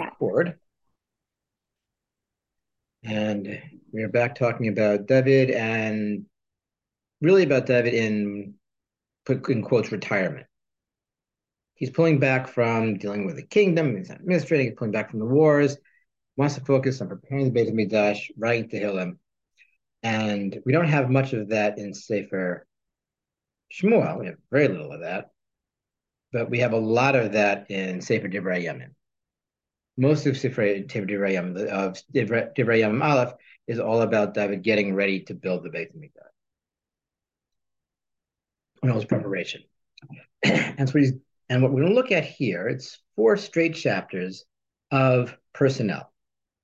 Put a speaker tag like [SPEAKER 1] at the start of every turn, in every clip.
[SPEAKER 1] Record. And we are back talking about David and really about David in put in quotes retirement. He's pulling back from dealing with the kingdom, he's not administrating, he's pulling back from the wars, wants to focus on preparing the Beit HaMikdash, writing Tehillim. And we don't have much of that in Sefer Shmuel. We have very little of that, but we have a lot of that in Sefer Divrei Yamim. Most of Sefer Divrei Yamim, of Divrei Yamim Aleph, is all about David getting ready to build the Beit HaMikdash and all his preparation. and so he's and what we're going to look at here, it's 4 straight chapters of personnel.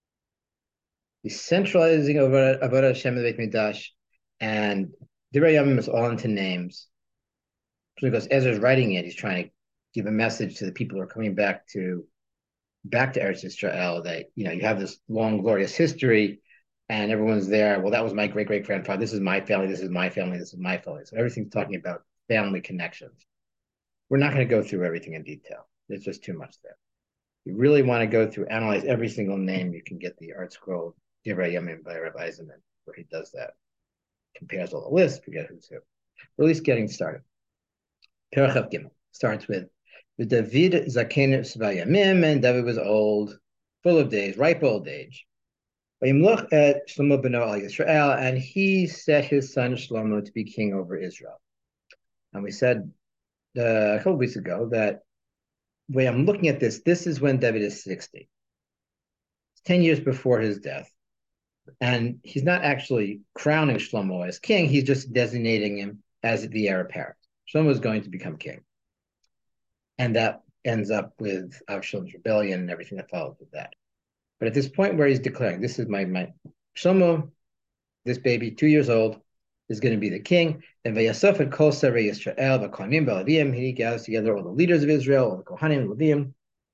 [SPEAKER 1] He's centralizing over Hashem the Beit Mikdash, and Divrei Yamim is all into names. Because Ezra's writing it, he's trying to give a message to the people who are coming back to Eretz Israel that you have this long glorious history, and everyone's there. Well, that was my great grandfather. This is my family. This is my family. This is my family. So everything's talking about family connections. We're not going to go through everything in detail. There's just too much there. You really want to go through, analyze every single name. You can get the Art Scroll Divrei Yamim by Rav Eisenman, where he does that. Compares all the lists, forget who's who. We're at least getting started. Perach Gimel starts with David Zaken Svayamim, and David was old, full of days, ripe old age. Look at Shlomo Beno al Yisrael, and he set his son Shlomo to be king over Israel. And we said a couple of weeks ago that the way I'm looking at this is when David is 60. It's 10 years before his death. And he's not actually crowning Shlomo as king, he's just designating him as the heir apparent. Shlomo is going to become king. And that ends up with Avshalom's rebellion and everything that follows with that. But at this point where he's declaring, this is my Shlomo, this baby, 2 years old, is going to be the king. And Vayasaf et Kol Sarei Yisrael v'Kohanim v'Levim, he gathers together all the leaders of Israel, all the Kohanim and Levim,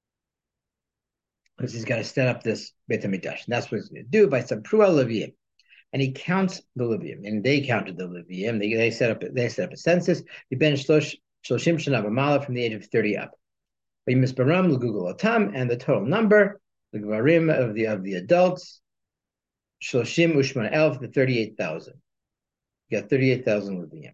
[SPEAKER 1] because he's got to set up this Beit HaMikdash. And that's what he's going to do by Sapru Levim. And he counts the Levim, and they counted the Levim. They set up a census. He ben Shloshim Shana B'Mala from the age of 30 up. V'Yimizbaram l'Gugul Atam, and the total number, the Gvarim of the adults, Shloshim Ushman Elf, the 38,000. You got 38,000 Levim.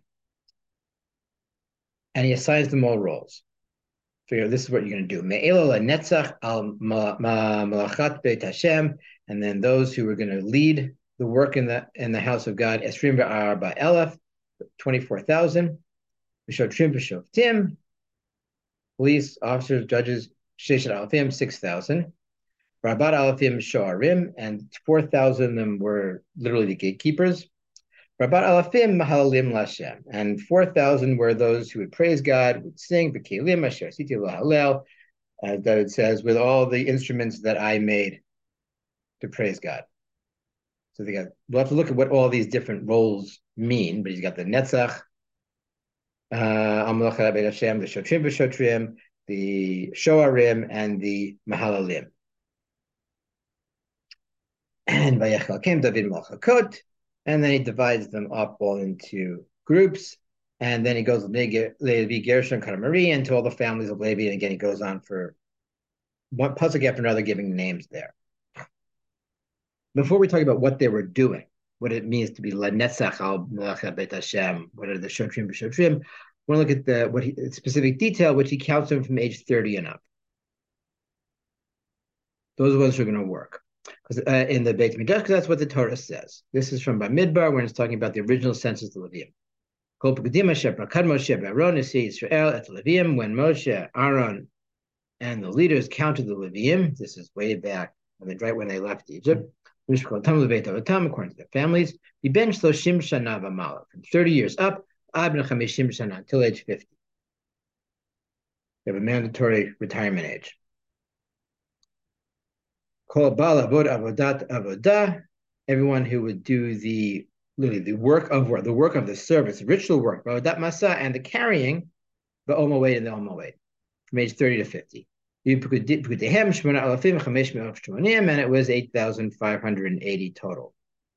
[SPEAKER 1] And he assigns them all roles. So this is what you're going to do. Me'elo la-netzach al malachat beit Hashem, and then those who are going to lead the work in the house of God, Esrim v'arba elef, 24,000. V'shotrim v'shoftim, police, officers, judges, sheshet alafim, 6,000. Rabat alafim shoarim, and 4,000 of them were literally the gatekeepers. Rabat alafim mahalalim lashem, and 4,000 were those who would praise God, would sing v'kelim asher asiti lahalel, as David says, with all the instruments that I made to praise God. So we'll have to look at what all these different roles mean, but he's got the netzach, Amlach Beit Hashem, the shotrim v'shotrim, the shoarim, and the mahalalim. And vayechal came David malchakot, and then he divides them up all into groups, and then he goes Levi, Gershon, Kadamari, into all the families of Levi, and again he goes on for one pasuk after another, giving names there. Before we talk about what they were doing, what it means to be Lanetzach al Melech Beit Hashem, what are the Shotrim B'Shotrim, we want to look at the specific detail, which he counts them from age 30 and up. Those are the ones who are going to work. Because in the Beit Mikdash, because that's what the Torah says. This is from Bamidbar, when it's talking about the original census of Levim. Kol Pegudim Asher Prakad Moshe Aaron Nesi Israel et Levim, when Moshe, Aaron, and the leaders counted the Levim. This is way back when they left Egypt. According to their families, from 30 years up, until age 50. They have a mandatory retirement age. Everyone who would do the work of the service, ritual work, and the carrying, the Omawait and the Omawait, from age 30 to 50. And it was 8,580 total.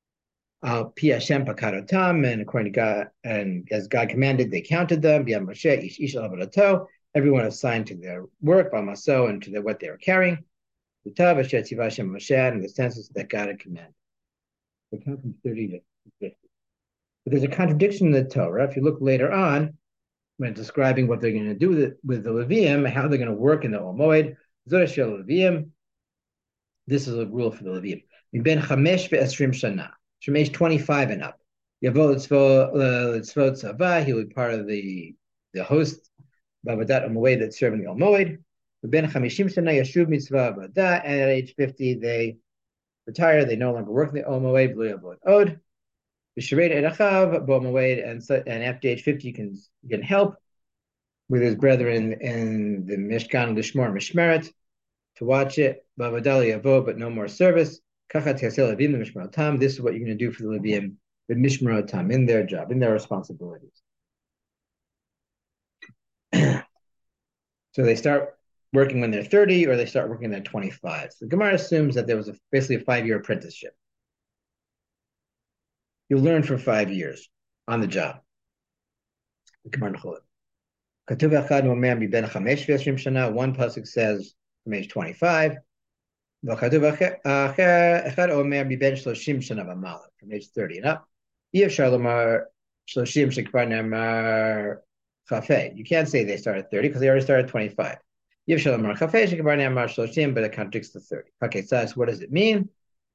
[SPEAKER 1] And according to God, and as God commanded, they counted them. Everyone assigned to their work, and to what they were carrying. And the census that God had commanded. They count from 30 to 50. But there's a contradiction in the Torah. If you look later on, when describing what they're going to do with the Levium, how they're going to work in the Omoed, Levium. This is a rule for the Levium. Ben Chamesh ve'esrim shana, from age 25 and up. Yavo Litzvot Tzava, he will be part of the host, Bavadat Omoed that serve in the Omoed. Ben Chamishim shana Yashuv Mitzvah Bavadat, and at age 50 they retire, they no longer work in the Omoed, B'lu Yavod Od. And after age 50, you can help with his brethren in the Mishkan Lishmor Mishmeret to watch it. Bavadali Yavo, but no more service. Kachat Yasel Levim, the Mishmar Tam. This is what you're going to do for the Levim, the Mishmar Tam, in their job, in their responsibilities. So they start working when they're 30, or they start working when they're 25. So the Gemara assumes that there was basically a 5-year apprenticeship. You learn for 5 years on the job. One pasuk says from age 25. From age 30 and up. You can't say they start at 30 because they already started at 25. But it contradicts the 30. Okay, so what does it mean?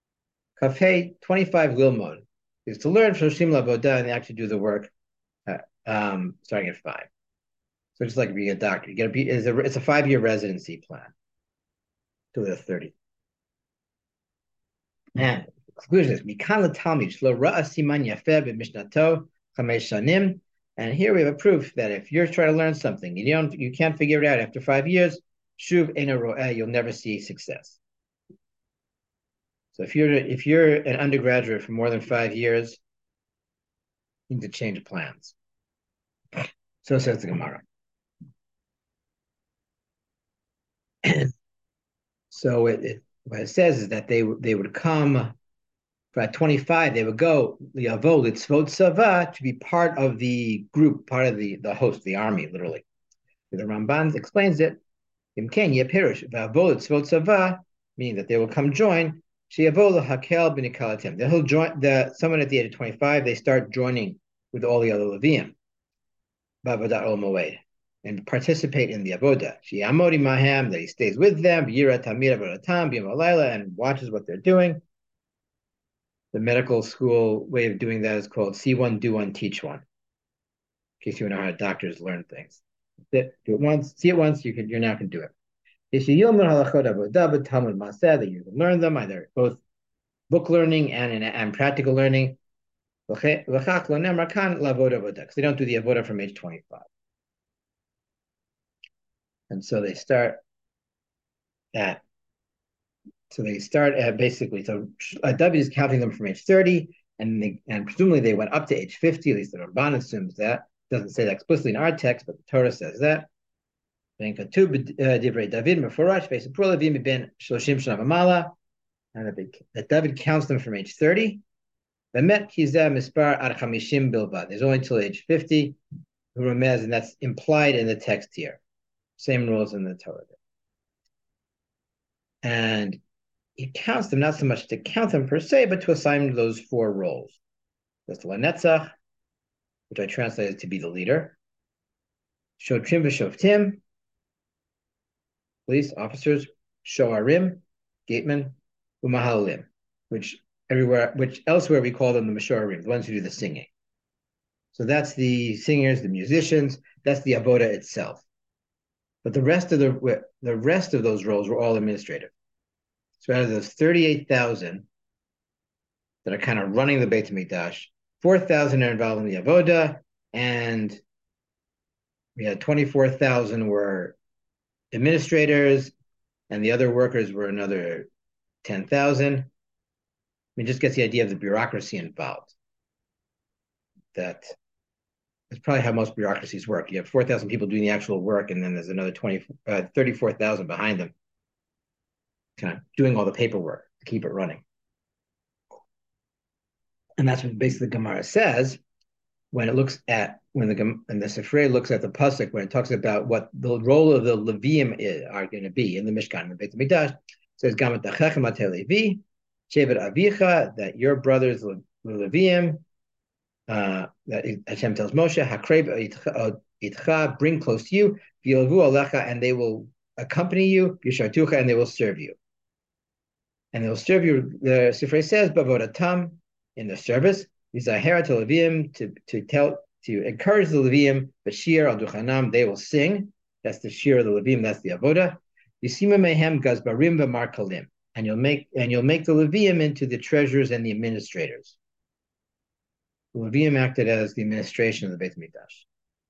[SPEAKER 1] 25 lilmod is to learn Shoshim Lavoda and actually do the work starting at 5. So just like being a doctor, it's a 5-year residency plan till they're 30. And the conclusion is Mikan Talmid Shlo Ra'a Siman Yafeh b'Mishnato Chamesh Shanim. And here we have a proof that if you're trying to learn something, you can't figure it out after 5 years, Shuv Eino Ro'eh, you'll never see success. So if you're an undergraduate for more than 5 years, you need to change plans. So says the Gemara. So what it says is that they would come at 25. They would go Liavo Litzvot Sava to be part of the group, part of the host, the army, literally. The Ramban explains it. Imken Yepirush Vavo Litzvot Sava, meaning that they will come join. Sheyavo Hakel B'Nikalatim. They'll join someone at the age of 25. They start joining with all the other Levium, Bavadat Ol Moed, and participate in the avoda. Sheyamodi Maham, that he stays with them, Yira Tamir Avodatam, B'Malayla, and watches what they're doing. The medical school way of doing that is called see one, do one, teach one. In case you know how doctors learn things. Do it once, see it once, you're now can do it. That you can learn them, either both book learning and practical learning. Because they don't do the avoda from age 25. And so they start at basically, so W is counting them from age 30, and presumably they went up to age 50, at least the Ramban assumes that. Doesn't say that explicitly in our text, but the Torah says that. And that David counts them from age 30. There's only till age 50, and that's implied in the text here. Same rules in the Torah. And he counts them not so much to count them per se, but to assign those 4 roles. That's the Lanetzach, which I translated to be the leader. Shotrim v'shoftim, police officers. Shoarim, gatemen. Umahalim, which elsewhere we call them the Meshoarim, the ones who do the singing. So that's the singers, the musicians. That's the avoda itself. But the rest of those roles were all administrative. So out of those 38,000 that are kind of running the Beit HaMikdash, 4,000 are involved in the avoda, and we had 24,000 were administrators, and the other workers were another 10,000. I mean, just gets the idea of the bureaucracy involved. That is probably how most bureaucracies work. You have 4,000 people doing the actual work, and then there's another 34,000 behind them, kind of doing all the paperwork to keep it running. And that's what basically the Gemara says when the Sifrei looks at the pasuk when it talks about what the role of the Levium are going to be in the Mishkan and the Beit HaMikdash. says Gamat Achechem Ate Levi, Shevet Avicha, that your brothers Leviim, that Hashem tells Moshe, Hakreb Itcha, bring close to you, V'yilvu Alecha, and they will accompany you, Yishartucha, and they will serve you. And they will serve you, the Sifrei says, Bavodatam, in the service, Yizahera to Leviim, to encourage the Leviim, Bashir al Duchanam, they will sing. That's the Shir of the Leviim, that's the Avoda. Yisima Mehem Gazbarim v'Markalim, and you'll make the Leviim into the treasurers and the administrators. The Leviim acted as the administration of the Beit Mikdash.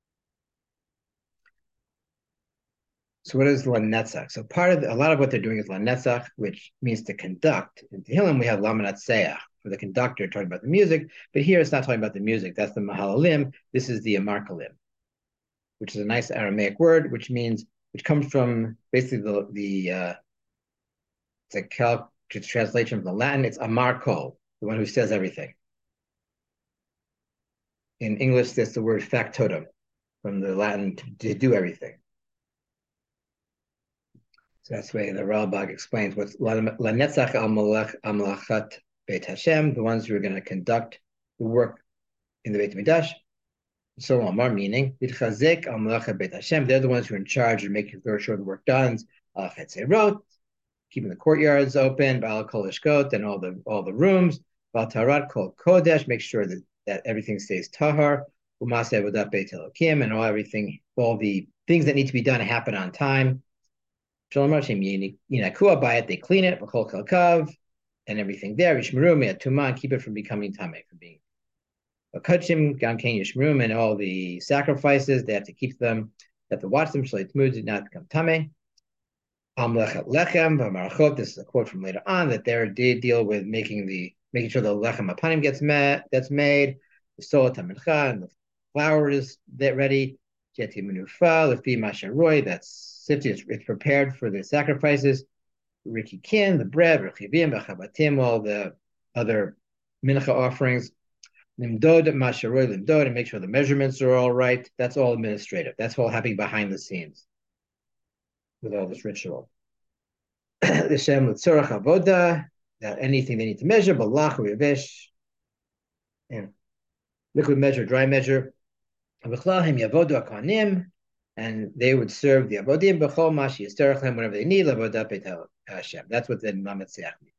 [SPEAKER 1] So what is Lanetzach? So a lot of what they're doing is Lanetzach, which means to conduct. In Tehillim, we have Lamanatseach for the conductor talking about the music, but here it's not talking about the music. That's the Mahalalim. This is the Amarkalim, which is a nice Aramaic word, which comes from basically it's a translation from the Latin. It's Amarko, the one who says everything. In English, that's the word factotum, from the Latin to do everything. So that's the way the Ralbag explains what's Lanetzach al Malachat Beit Hashem, the ones who are going to conduct the work in the Beit Mikdash. So Amar, meaning Yitchazek al Malachat Beit Hashem, they're the ones who are in charge of making sure the work done. Chetzerot, keeping the courtyards open, Ba'al Kol Eshkot, and all the rooms. Ba'al Tarat Kol Kodesh, make sure that everything stays tahar. U'maseh Avodat Beit Elokim, and all the things that need to be done happen on time. Shalom Hashem Yinaku Bayit, they clean it, V'chol Kalkav, and everything there. Yishmeru Me'atuma, keep it from becoming tameh, from being Vakachim, Gamkein Yishmeru, and all the sacrifices, they have to keep them, they have to watch them, Shalei Tmud did not become tameh. Lechem v'marachot. This is a quote from later on that they deal with making sure the lechem apanim that's made, the solat hamincha, and the flour is ready. Jeti menufa lefi masharoi, that's sifted. It's prepared for the sacrifices. Rikikin, the bread, rechivim, v'chabatim, all the other mincha offerings. Limdod masharoi limdod, and make sure the measurements are all right. That's all administrative. That's all happening behind the scenes with all this ritual. The Shem L'tzorach Avoda, that anything they need to measure, Balach, Rivish, and liquid measure, dry measure. V'chlahim Yavodu Akanim, and they would serve the Avodim, B'chol Mashi Yisterachem, whenever they need, Avodah Beit Hashem. That's what the Lametzeach means.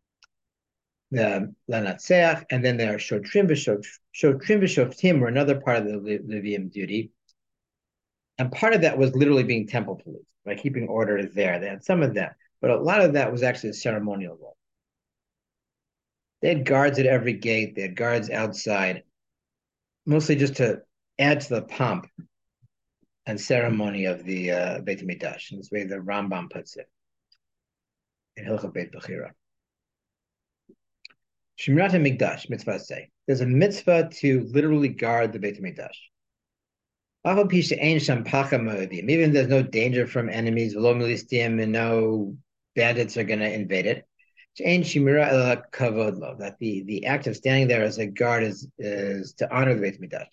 [SPEAKER 1] The Lanatzeach, and then there are Shotrim V'Shoftim, were another part of the Levium duty. And part of that was literally being temple police, by keeping order there. They had some of that, but a lot of that was actually a ceremonial role. They had guards at every gate. They had guards outside, mostly just to add to the pomp and ceremony of the Beit Mikdash. And this way the Rambam puts it in Hilchot Beit Bechira. Shmirat HaMikdash, mitzvah say. There's a mitzvah to literally guard the Beit Mikdash. Even there's no danger from enemies, and no bandits are going to invade it. That the act of standing there as a guard is to honor the Beit Mikdash.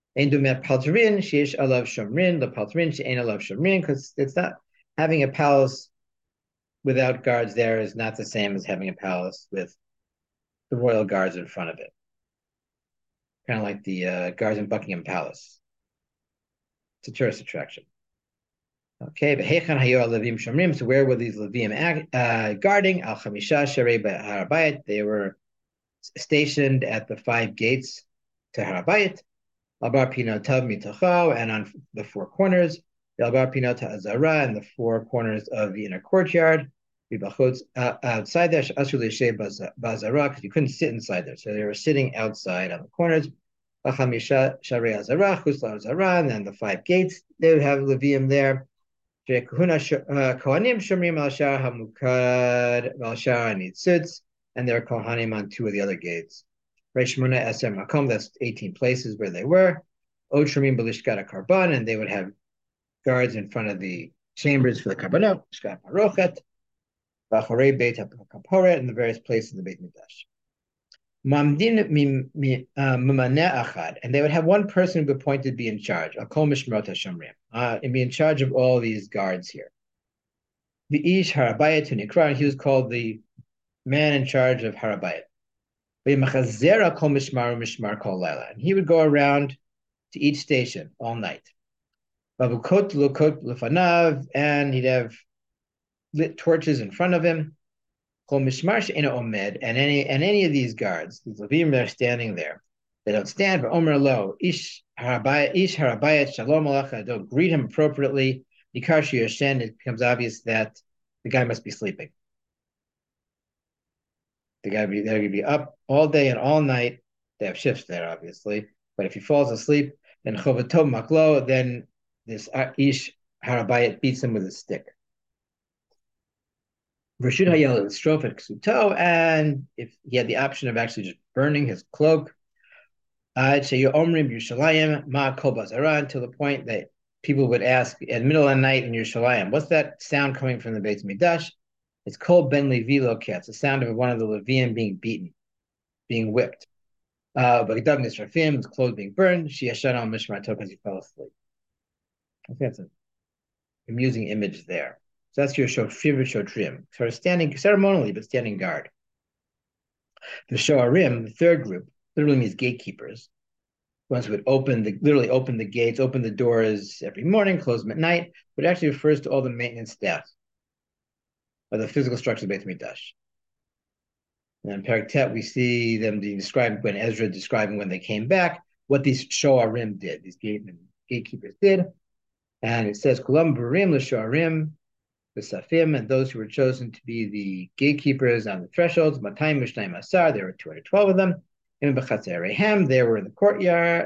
[SPEAKER 1] Because it's not having a palace without guards there is not the same as having a palace with the royal guards in front of it. Kind of like the guards in Buckingham Palace. It's a tourist attraction. Okay, so where were these Levim guarding? Al Chamisha Sharei Harabayit. They were stationed at the 5 gates to Harabayit. Albar Pinot Tav Mitocho, and on the 4 corners. Albar Pinot Azara, and the 4 corners of the inner courtyard. Outside there, Bazara, because you couldn't sit inside there. So they were sitting outside on the corners. Chamisha Sharei Azara, Chusla Azara, and then the 5 gates. They would have Levium there. Kohanim Shomrim Al Shar Hamukad Al Shar Nitzutz, and there are Kohanim on 2 of the other gates. Reshmona Eser Makom, that's 18 places where they were. Od Shomrim Belishkat Karban, and they would have guards in front of the chambers for the Karbanot, Shkat Marochet, Bacharei Beit HaKaporet, and the various places in the Beit Mikdash. Mamdin Mimane Achad, and they would have one person who would be appointed to be in charge, Akol Mishmrot HaShomrim, and be in charge of all these guards here. the Ish Harabayat to Nikra, and he was called the man in charge of Harabayat. And he would go around to each station all night. And he'd have lit torches in front of him. And any of these guards, these Levim, they're standing there. They don't stand, but Omer Lo, Ish Harabayat Shalom Alecha, don't greet him appropriately. Nikashi Yoshen, it becomes obvious that the guy must be sleeping. They're going to be up all day and all night. They have shifts there, obviously. But if he falls asleep, then Chovatom Maklo, then this Ish Harabayat beats him with a stick. Rashid Hayel is strophic Ksuto, and if he had the option of actually just burning his cloak, until the point that people would ask at the middle of the night in Yerushalayim, what's that sound coming from the Beit Mikdash? It's called Ben Levi Loket. It's the sound of one of the Leviim being beaten, being whipped. But Gedav Nisrafim, his clothes being burned, Shiashan al Mishmarto because he fell asleep. I think that's an amusing image there. So that's your favorite Shotrim, sort of standing ceremonially, but standing guard. The Shoarim, the third group, literally means gatekeepers. Ones who would literally open the gates, open the doors every morning, close them at night, but it actually refers to all the maintenance staff of the physical structure of Beit Mikdash. And in Perek Tet, we see them being described when Ezra describing when they came back, what these Shoarim did, these gatekeepers did. And it says, Kulam Barim l'Shoarim, the Safim, and those who were chosen to be the gatekeepers on the thresholds, Matayim Mishnayim Asar, there were 212 of them. In Bechatzerehem, they were in the courtyard,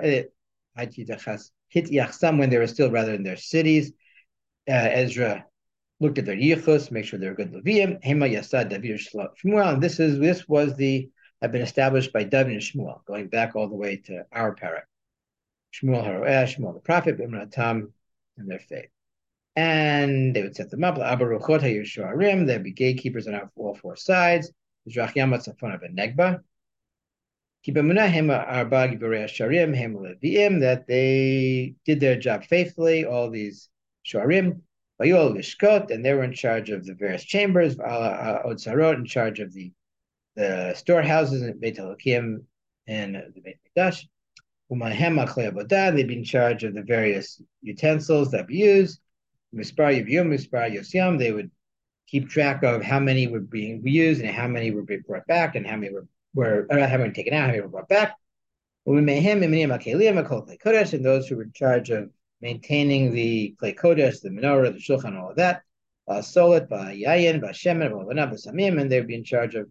[SPEAKER 1] Hityachsam, when they were still rather in their cities. Ezra looked at their yichus, make sure they were good Leviim. Hema Yasad David Shmuel, and this had been established by David and Shmuel, going back all the way to our parak. Shmuel Haroeh, Shmuel the prophet, Bimra Tam, and their faith. And they would set them up. Abaruchot HaYusharim, there'd be gatekeepers on all four sides. Mizrach Yamat Safon of a Negba. Kibamuna Hema Arba Giborei Sharim, Hema Leviim, that they did their job faithfully, all these Sharim. Vayol Lishkot, and they were in charge of the various chambers. Od Sarot, in charge of the storehouses in Beit Elokim and the Beit Mikdash. Umahem Achlei Avodah, they'd be in charge of the various utensils that we use. Mispar Yiviyum, Mispar Yosyam, they would keep track of how many were being used and how many were being brought back and how many were taken out, how many were brought back. And those who were in charge of maintaining the Klei Kodesh, the menorah, the shulchan, all of that. Solet, Yayin, Shemen, Samim, and they would be in charge of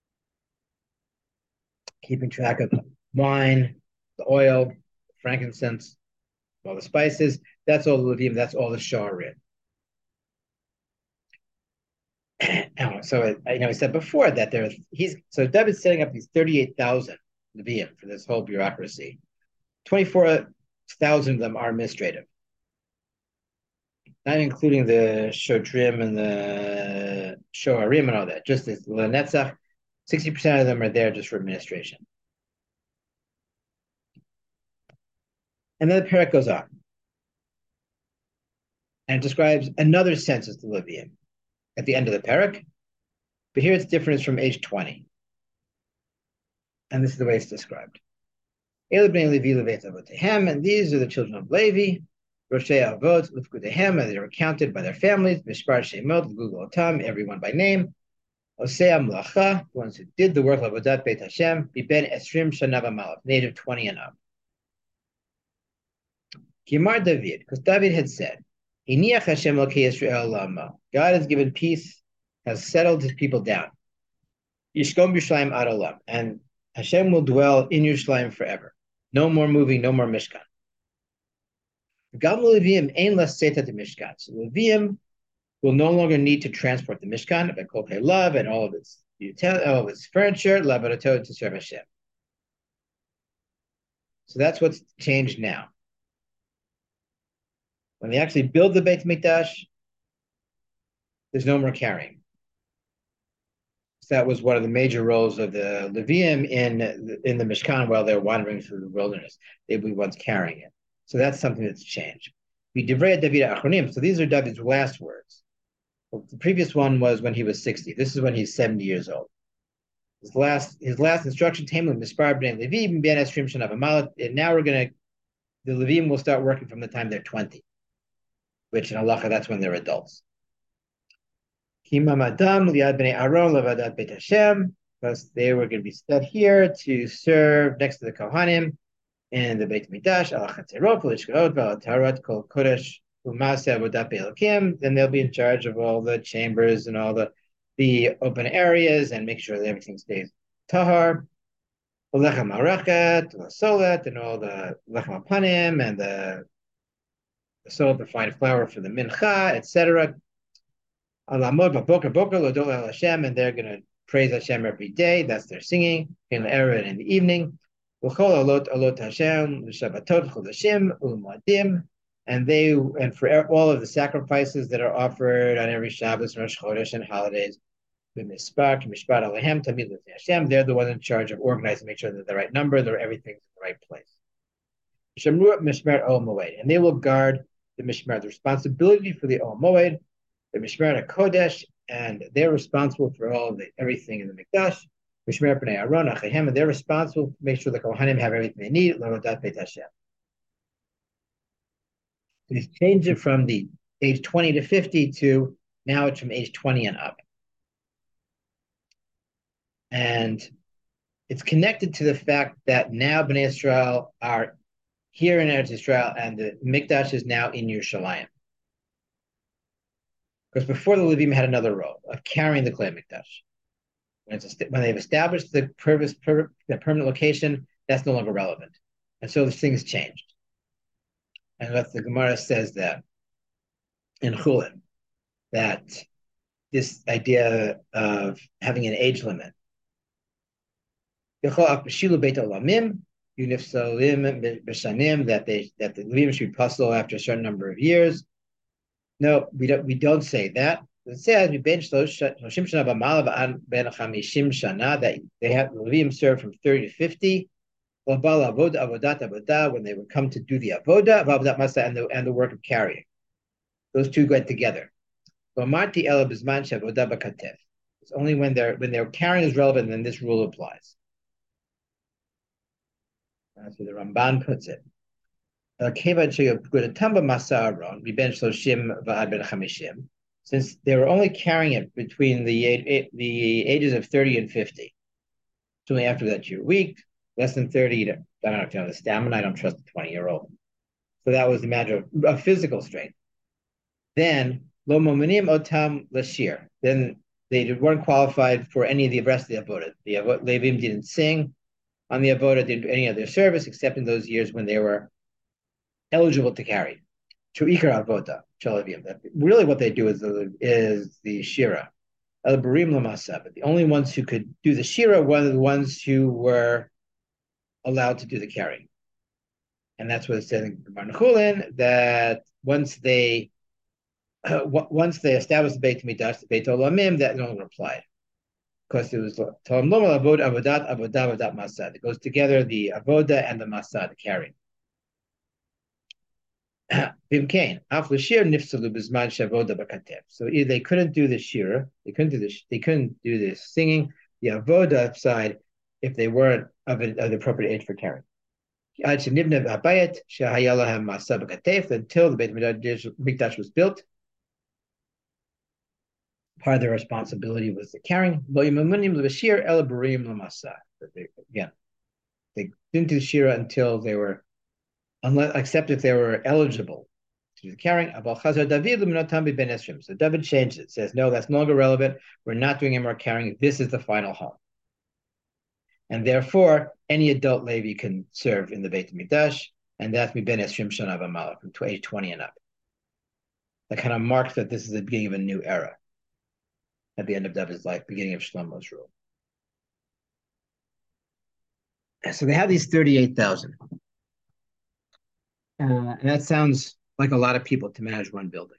[SPEAKER 1] keeping track of the wine, the oil, frankincense, all the spices. That's all the Levim, that's all the Shoarim. So I said before that so David's setting up these 38,000 Levim for this whole bureaucracy. 24,000 of them are administrative, not including the Shotrim and the Shoarim and all that. Just this Lenetzach, 60% of them are there just for administration. And then the parak goes on and describes another census to Leviim at the end of the parak. But here it's different. It's from age 20. And this is the way it's described. And these are the children of Levi, Roshei Avot, Lufkudehem, and they were counted by their families, Mishpar Shemot, Lugotam, everyone by name. Osei Amlacha, the ones who did the work of Avodat Beit Hashem, Biben Esrim Shana V'Malav, age of 20 and up. Kimar David, because David had said, Iniach Hashem Elokei Yisrael Lama. God has given peace, has settled his people down. Yishkom Yerushalayim Ad Olam, and Hashem will dwell in Yerushalayim forever. No more moving, no more Mishkan. Gam Leviim ein laseta to Mishkan. So Leviim will no longer need to transport the Mishkan, but Kol Love and all of its furniture, Lavarato to serve Hashem. So that's what's changed now. When they actually build the Beit Mikdash, there's no more carrying. So that was one of the major roles of the Leviim in the Mishkan while they're wandering through the wilderness. They'd be ones carrying it. So that's something that's changed. So these are David's last words. Well, the previous one was when he was 60. This is when he's 70 years old. His last instruction, Tamim Mispar Bnei Levi Ben Esrim Shana V'Malat. And now the Levim will start working from the time they're 20, which in halacha that's when they're adults. Kimam Adam Liad Bnei Aaron Levadat Beit Hashem, because they were going to be set here to serve next to the Kohanim in the Beit Mikdash. Al Chatzerot V'Lishkaot V'Al Taharat Kol Kodesh U'Maaseh Avodat Be'Elokim. Then they'll be in charge of all the chambers and all the open areas and make sure that everything stays tahar. Lechem Arachet, Solet, and all the Lechem Apanim and the solet, the fine flour for the mincha, etc. Alamod Baboker Boker Lodol El Hashem, and they're going to praise Hashem every day. That's their singing in the era and in the evening. L'chol alot alot Hashem l'shabbatot chodashim u'moadim, and for all of the sacrifices that are offered on every Shabbos, Rosh Chodesh, and holidays. Mishpat Alehem Tamid Hashem. They're the ones in charge of organizing, make sure that the right number, that everything's in the right place. Shamru Mishmer Ol Moed, and they will guard the Mishmer, the responsibility for the Ol Moed, the Mishmer Kodesh, and they're responsible for everything in the Mikdash. Mishmer Bnei Aaron Achehem, and they're responsible to make sure the Kohanim have everything they need. L'avodat Beit Hashem. He's changed it from the age 20 to 50 to now it's from age 20 and up. And it's connected to the fact that now Bnei Israel are here in Eretz Israel and the Mikdash is now in Yerushalayim. Because before the Levim had another role of carrying the Klei Mikdash. When they've established the permanent location, that's no longer relevant. And so this thing has changed. And what the Gemara says that in Chulin, that this idea of having an age limit, that the Levim should be puzzled after a certain number of years. No, we don't say that. It says that they have the Levim serve from 30 to 50. When they would come to do the avoda and the work of carrying, those two go together. It's only when they're carrying is relevant, then this rule applies. That's where the Ramban puts it. Since they were only carrying it between the ages of 30 and 50. So only after that you're weak, less than 30, I don't know if you know the stamina, I don't trust a 20-year-old. So that was the matter of physical strength. Then, lo mominim otam lashir. Then they weren't qualified for any of the rest of the avodah. The Levim didn't sing on the avodah, didn't do any other service except in those years when they were eligible to carry. To ikar avodah, shalavim. Really, what they do is the shira. El barim lamasa. But the only ones who could do the shira were the ones who were allowed to do the carrying. And that's what it says in Gemara Chulin, that once they established the Beit Mikdash, the Beit Olamim, that no longer applied. Because it was Tolam Lomel Avod Avodat Masad. It goes together, the Avoda and the Masad, the carrying. Bimkain, Af L'Shir Nifsalu B'Zman Shavoda B'Katev. So either they couldn't do the shir, they couldn't do the singing, the Avoda side, if they weren't of the appropriate age for carrying. Until the Beit Mikdash was built, part of their responsibility was the carrying. Again, they didn't do shira until they were, except if they were eligible to do the carrying. So David changed it. Says, no, that's no longer relevant. We're not doing any more carrying. This is the final home. And therefore, any adult Levi can serve in the Beit Mikdash, and that's Miben Esrim Shana V'Mala, from age 20 and up. That kind of marks that this is the beginning of a new era. At the end of David's life, beginning of Shlomo's rule. So they have these 38,000. And that sounds like a lot of people to manage one building.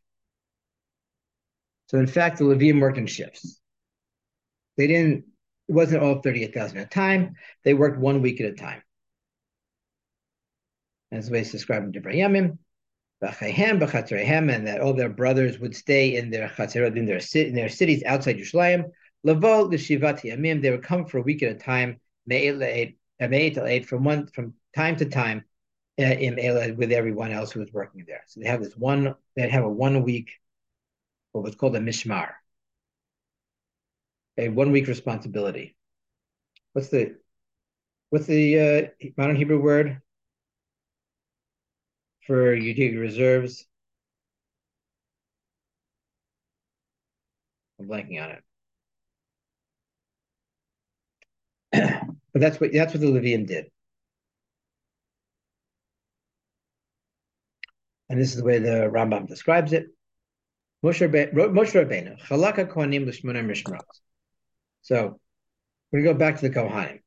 [SPEAKER 1] So in fact, the Levim worked in shifts. It wasn't all 38,000 at a time. They worked 1 week at a time. That's the way it's described in Devrei Yamim. and that all their brothers would stay in their chatzerot, in their cities outside Yerushalayim. Lavol l'shivat yamim, they would come for a week at a time, me'et eight, from time to time, with everyone else who was working there. So they have a 1 week, what was called a mishmar, a 1 week responsibility. What's the modern Hebrew word for you do your reserves? I'm blanking on it. But that's what the Levium did. And this is the way the Rambam describes it. Moshe Rabbeinu, Chalaka Kohanim l'shmona mishmarot. So we're going to go back to the Kohanim.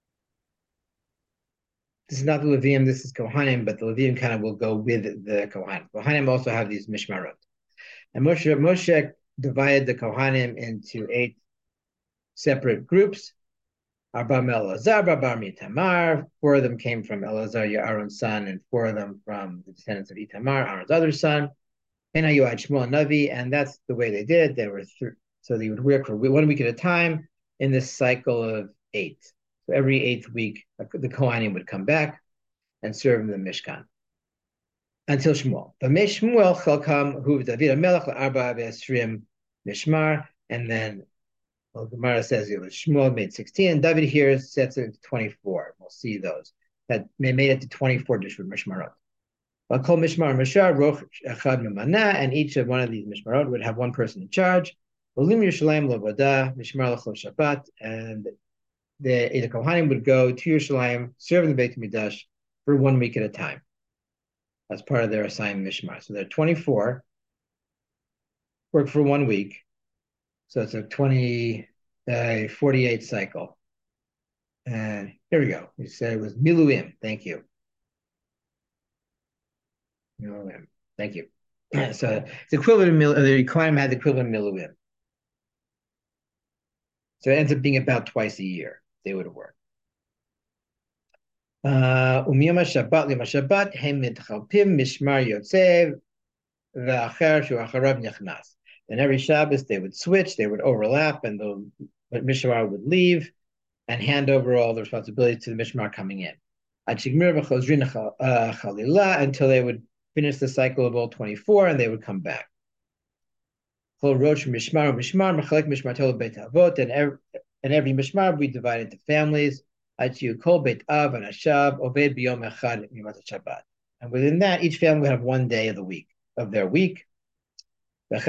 [SPEAKER 1] This is not the Levium, this is Kohanim, but the Levium kind of will go with the Kohanim. Kohanim also have these mishmarot. And Moshe divided the Kohanim into 8 separate groups. Arba Elazar, Bar Itamar. 4 of them came from Elazar, Aaron's son, and 4 of them from the descendants of Itamar, Aaron's other son. And Shmuel Navi, and that's the way they did. They were so they would work for 1 week at a time in this cycle of 8. So every 8th week, the Kohanim would come back and serve in the Mishkan until Shmuel. But Shmuel Chalkam Hu David Melech Arba Ve'Esrim Mishmar, and then Gemara says it was Shmuel made 16, and David here sets it to 24. We'll see those that made it to 24 Dishvur Mishmarot. I'll call Mishmar Mashar Roch Echad Memana, and each of one of these Mishmarot would have one person in charge. Olim Yerushalayim Lavodah Mishmar Lachol Shabbat, and the Kohanim would go to Yerushalayim, serve in the Beit Midrash for 1 week at a time. That's part of their assigned Mishmar. So they're 24, work for 1 week. So it's a 48 cycle. And here we go. We said it was Miluim. Thank you. Miluim. Thank you. So it's equivalent of the Kohanim had the equivalent of Miluim. So it ends up being about twice a year they would work. Umiyam Shabbat Lima Shabbat Hem Mitchalpim Mishmar Yotzev V'Acher Shu Acharav Nechnas. And every Shabbos they would switch, they would overlap, and the Mishmar would leave and hand over all the responsibility to the Mishmar coming in. Until they would finish the cycle of all 24, and they would come back. And every Mishmar would be divided into families. And within that, each family would have 1 day of their week. And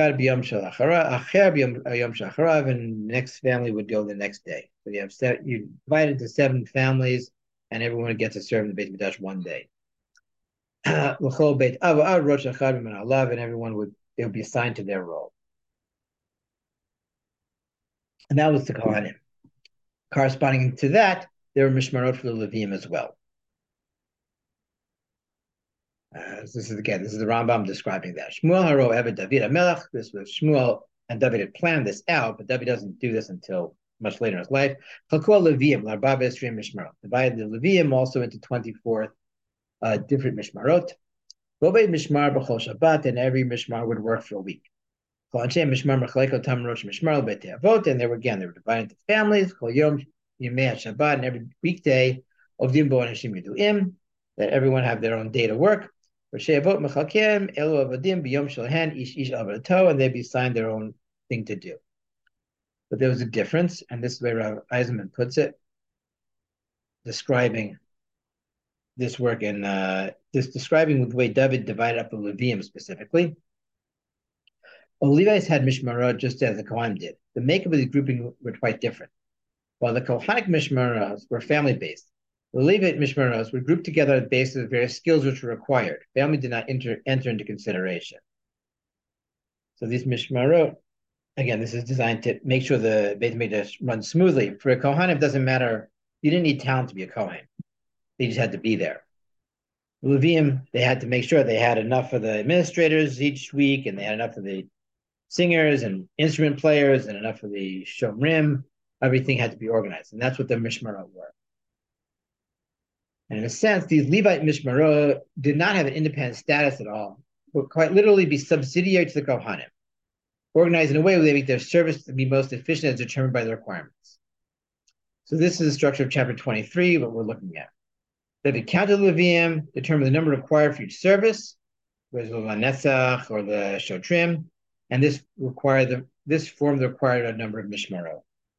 [SPEAKER 1] the next family would go the next day. So you divide into 7 families, and everyone would get to serve in the Beit Midrash 1 day. And everyone would be assigned to their role. And that was the Kohanim. Corresponding to that, there were Mishmarot for the Levium as well. This is the Rambam describing that. Shmuel haro Eved David HaMelech. This was Shmuel, and David had planned this out, but David doesn't do this until much later in his life. Chalkol Levium, L'Arba V'Esrim Mishmarot. Divided the Levium also into 24 different Mishmarot. Robei Mishmar B'chol Shabbat, and every Mishmar would work for a week. Kol Anshe Mishmar Mechaleko Tam Rosh Mishmar L'Beit Avot, and they were divided into families. Kol Yom Yimei Shabbat, and every weekday Ovdim Bo Anashim Yeduim, that everyone have their own day to work. And they'd be assigned their own thing to do. But there was a difference, and this is the way Rav Eisenman puts it, describing this work and describing the way David divided up the Levium specifically. The Levites had Mishmarot just as the Kohanim did. The makeup of the grouping were quite different. While the Kohanic Mishmarot were family-based, the Levite Mishmaros were grouped together on the basis of various skills which were required. Family did not enter into consideration. So these Mishmarot, again, this is designed to make sure the Beit Midrash runs smoothly. For a Kohen, it doesn't matter. You didn't need talent to be a Kohen. They just had to be there. The Levium, they had to make sure they had enough for the administrators each week, and they had enough for the singers and instrument players, and enough for the Shomrim. Everything had to be organized, and that's what the Mishmarot were. And in a sense, these Levite Mishmarot did not have an independent status at all. will quite literally be subsidiary to the Kohanim, organized in a way where they make their service to be most efficient as determined by the requirements. So this is the structure of chapter 23, what we're looking at. They've counted Levium, determine the number required for each service, whether the Netzach or the Shotrim, and this formed the required number of Mishmarot.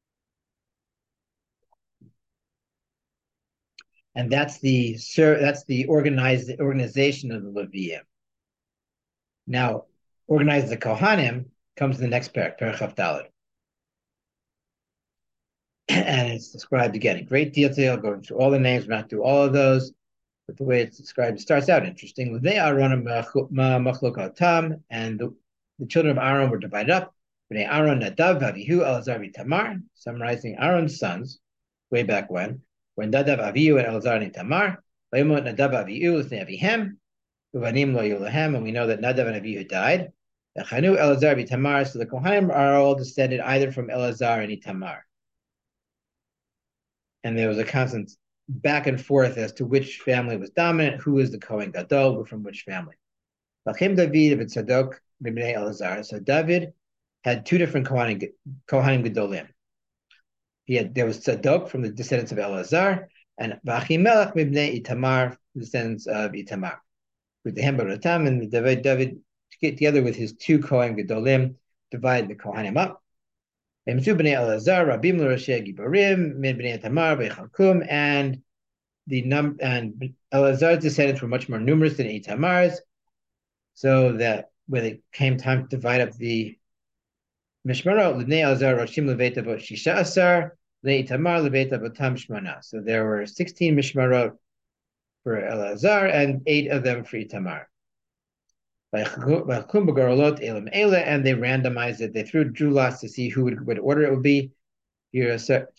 [SPEAKER 1] And that's the organization of the Levium. Now, organize the Kohanim comes in the next parak, Perach Daled. And it's described again in great detail, going through all the names, not through all of those, but the way it's described, it starts out interesting. They Aaron Machlokatam, and the children of Aaron were divided up. Aaron, Nadav, Avihu, Elazar, Tamar, summarizing Aaron's sons way back when Nadav, Avihu, and Elazar and Tamar, Nadav, Avihu, Avihem, Uvanim lo Yulahem, and we know that Nadav and Avihu died. Chanu, Elazar, Tamar, so the Kohanim are all descended either from Elazar and Tamar. And there was a constant back and forth as to which family was dominant, who was the Kohen Gadol, from which family. Lachem David of Tzadok B'nei Elazar. So David had two different Kohanim Gedolim. There was Tzadok from the descendants of Elazar, and Achimelech B'nei Itamar, descendants of Itamar. With the Hembarotam and David together with his two Kohen Gedolim divided the Kohanim up. And the Elazar's descendants were much more numerous than Itamar's, so that when it came time to divide up the Mishmarot, so there were 16 Mishmarot for Elazar and 8 of them for Itamar. And they randomized it. They threw drew lots to see what order it would be. And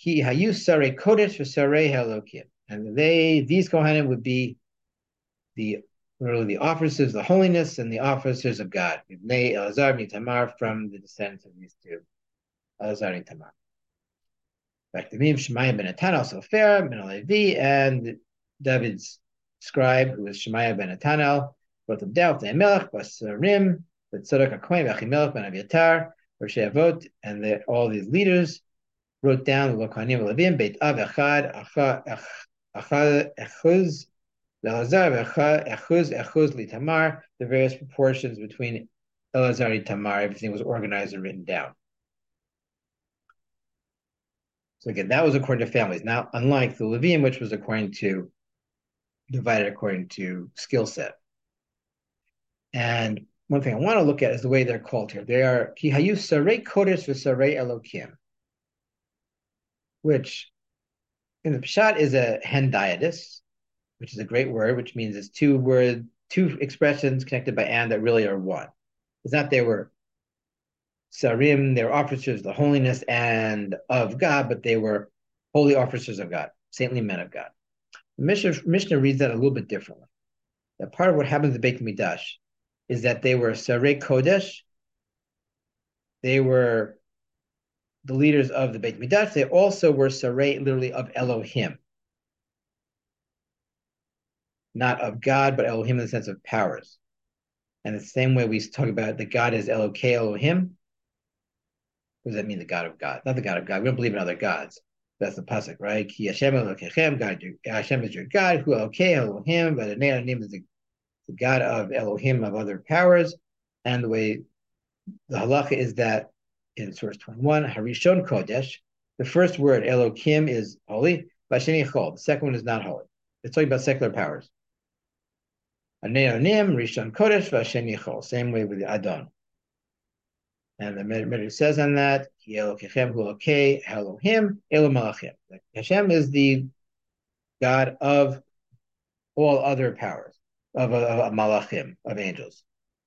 [SPEAKER 1] these Kohanim would be the officers of holiness and the officers of God. Elazar and Tamar from the descendants of these two, Elazar and Tamar. Shemaiah ben Natan, also Pharaoh, ben Levi, and David's scribe, who was Shemaiah ben Natanel, wrote them down. Melech, Basarim, the Tzadok HaKohen, Achimelech ben Aviatar, Rosh Avot, and all these leaders wrote down the Kohanim Levim, Beit Av Echad, Echuz, Elazar, Echuz Litamar, the various proportions between Elazar and Tamar. Everything was organized and written down. So again, that was according to families. Now, unlike the Levim, which was divided according to skill set. And one thing I want to look at is the way they're called here. They are Ki Hayu Sarei Kodesh v'Sarei Elokim, which in the Pshat is a hendiadys, which is a great word, which means it's two expressions connected by and that really are one. It's not they were Sarim, they were officers of the holiness and of God, but they were holy officers of God, saintly men of God. The Mishnah reads that a little bit differently. That part of what happens at Beit Midrash is that they were Sarei Kodesh. They were the leaders of the Beit Midrash. They also were Sarei, literally, of Elohim. Not of God, but Elohim in the sense of powers. And the same way we talk about the God is Elokei Elohim. What does that mean, the God of God? Not the God of God. We don't believe in other gods. That's the pasuk, right? Ki Hashem Elokechem, God, Hashem is your God. Hu Elokei Elohim, but Elohim is the God of Elohim, of other powers. And the way the halacha is that in source 21, Harishon Kodesh, the first word, Elohim, is holy, Vasheni Chol, the second one is not holy. It's talking about secular powers. Aneonim, Rishon Kodesh, Vasheni Chol, same way with the Adon. And the Midrash says on that, Elokechem, Hu Elokei, Elohim, Elo Malachim. Hashem is the God of all other powers, of Malachim, of angels.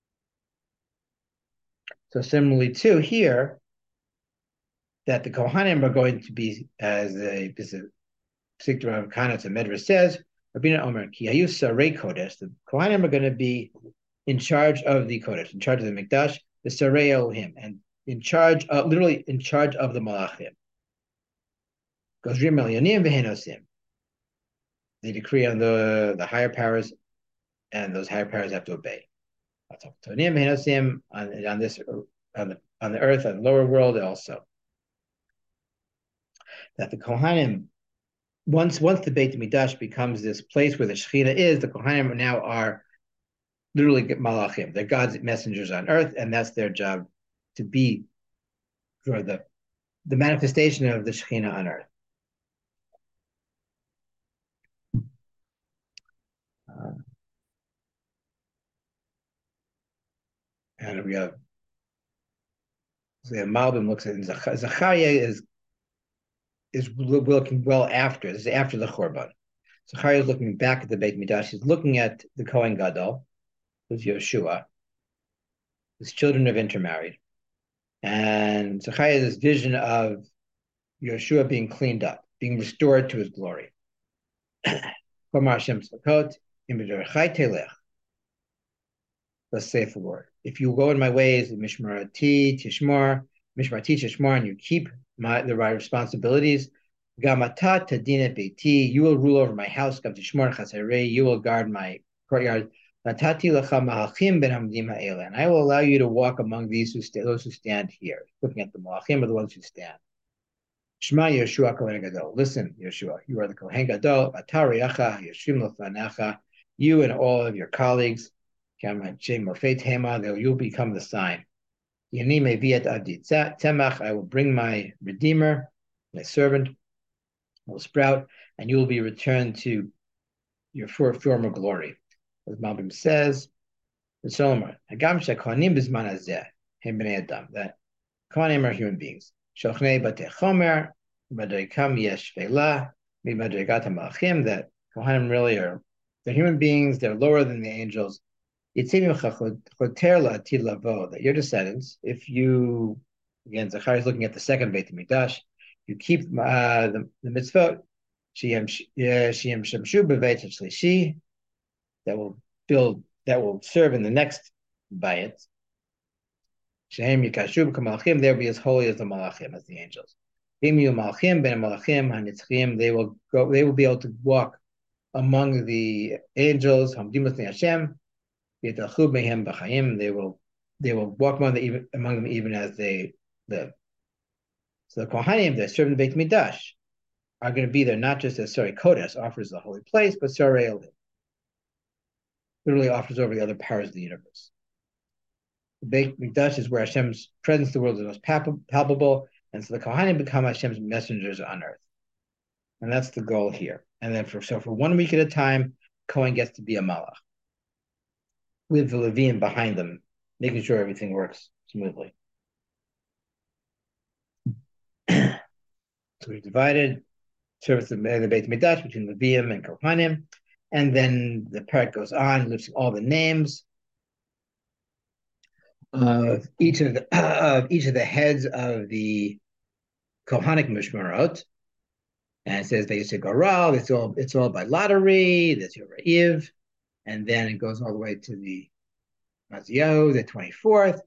[SPEAKER 1] So similarly too here, that the Kohanim are going to be, as a Sikh Rav Kana to Midrash says, Rabbeinu Omer, Ki Hayu Sarei Kodesh, the Kohanim are going to be in charge of the Kodesh, in charge of the Mikdash, the Sarei Elohim, and literally in charge of the Malachim. Gozrim Elyonim v'Henosim. They decree on the higher powers, and those higher powers have to obey. On this on the earth, on the lower world also. That the Kohanim, once the Beit Midrash becomes this place where the Shekhinah is, the Kohanim now are literally Malachim. They're God's messengers on earth, and that's their job, to be for the manifestation of the Shekhinah on earth. And we have the Malbim looks at Zachariah is looking well after. This is after the Chorban. Zachariah is looking back at the Beit Midrash. He's looking at the Kohen Gadol, who's Yeshua. His children have intermarried. And Zachariah has this vision of Yeshua being cleaned up, being restored to his glory. Let's say the word. If you go in my ways, mishmarati tishmar, and you keep the right responsibilities, gamata tadina beiti, you will rule over my house. Gam tishmar chasarei, you will guard my courtyard. Natati lecha malachim ben hamdim ha'ela, and I will allow you to walk among those who stand here. Looking at the malachim are the ones who stand. Shema Yeshua Kohen Gadol. Listen, Yeshua, you are the Kohen Gadol. Atariacha Yeshim Lefanacha. You and all of your colleagues. You'll become the sign. I will bring my Redeemer, my servant, will sprout, and you will be returned to your former glory. As Malbim says, that Kohanim are human beings. That Kohanim really are, they're human beings, they're lower than the angels. That your descendants, if you, again, Zachariah is looking at the second Beit Midrash, you keep the mitzvot, that will serve in the next bayit. Shehem Yikashu Kamalachim, they'll be as holy as the Malachim, as the angels. They will be able to walk among the angels. They will walk among them even as they live. So the Kohanim that serve in the Beit Midrash are going to be there not just as Sari Kodesh offers the holy place, but Sari Elim literally offers over the other powers of the universe. The Beit Mikdash is where Hashem's presence in the world is most palpable, and so the Kohanim become Hashem's messengers on earth. And that's the goal here. And then for 1 week at a time, Kohen gets to be a Malach, with the Levim behind them, making sure everything works smoothly. So we divided service of the Beit Mikdash between Levim and Kohanim, and then the parak goes on, listing all the names of each of the heads of the Kohanic Mishmarot, and it says they used to go Goral. It's all by lottery. There's your Ra'iv, and then it goes all the way to the Maziyahu, the 24th.